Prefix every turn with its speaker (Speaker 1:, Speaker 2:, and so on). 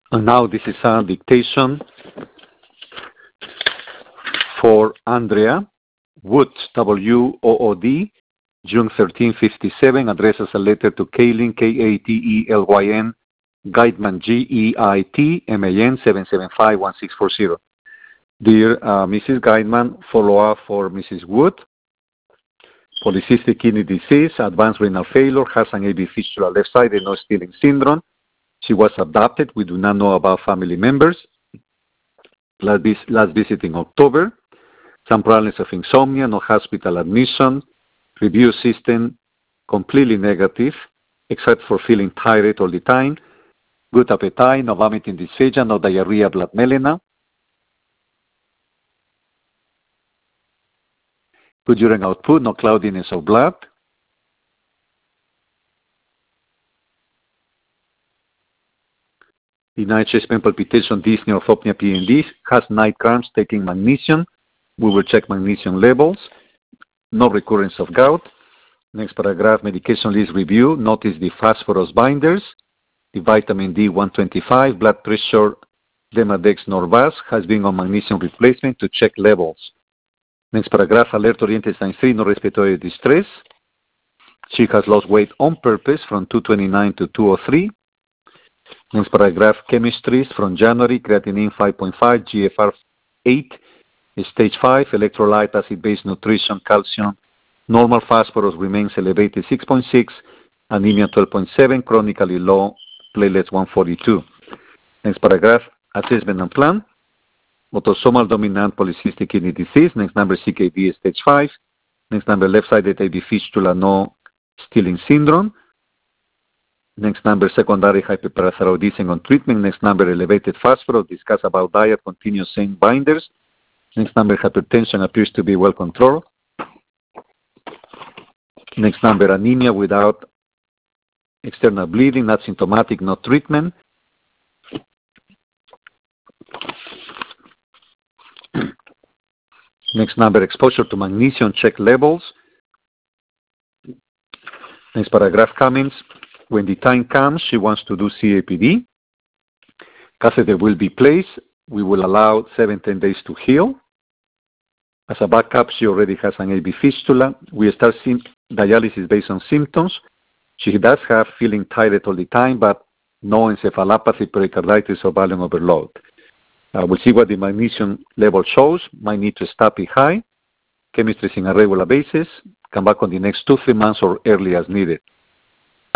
Speaker 1: And now this is a dictation for Andrea Wood, W-O-O-D, June 13, 57, addresses a letter to Kaylin, K-A-T-E-L-Y-N, Geitman, G-E-I-T-M-A-N, 775-1640. Dear Mrs. Geitman, follow-up for Mrs. Wood. Polycystic kidney disease, advanced renal failure, has an AV fistula left side and no Stilling syndrome. She was adopted. We do not know about family members. Last visit in October. Some problems of insomnia, no hospital admission. Review system completely negative, except for feeling tired all the time. Good appetite, no vomiting, dysphagia, no diarrhea, blood melena. Good urine output, no cloudiness of blood. Denied chest pain, palpitation, dyspnea, orthopnea, PND. Has night cramps, taking magnesium. We will check magnesium levels. No recurrence of gout. Next paragraph, medication list review. Notice the phosphorus binders, the vitamin D 125, blood pressure, Demodex Norvas, has been on magnesium replacement to check levels. Next paragraph, alert oriented sign 3, no respiratory distress. She has lost weight on purpose from 229 to 203. Next paragraph, chemistries from January, creatinine 5.5, GFR 8, stage 5, electrolyte, acid-base nutrition, calcium. Normal phosphorus remains elevated 6.6, anemia 12.7, chronically low, platelets 142. Next paragraph, assessment and plan. Autosomal dominant polycystic kidney disease. Next number, CKD stage 5. Next number, left-sided AV fistula, no Stilling syndrome. Next number, secondary hyperparathyroidism on treatment. Next number, elevated phosphorus. Discuss about diet, continuous same binders. Next number, hypertension appears to be well controlled. Next number, anemia without external bleeding, not symptomatic, no treatment. Next number, exposure to magnesium, check levels. Next paragraph, comments. When the time comes, she wants to do CAPD. Catheter will be placed. We will allow 7-10 days to heal. As a backup, she already has an AV fistula. We start dialysis based on symptoms. She does have feeling tired all the time, but no encephalopathy, pericarditis, or volume overload. We'll see what the magnesium level shows. Might need to stop it high. Chemistry in a regular basis. Come back on the next 2-3 months or early as needed.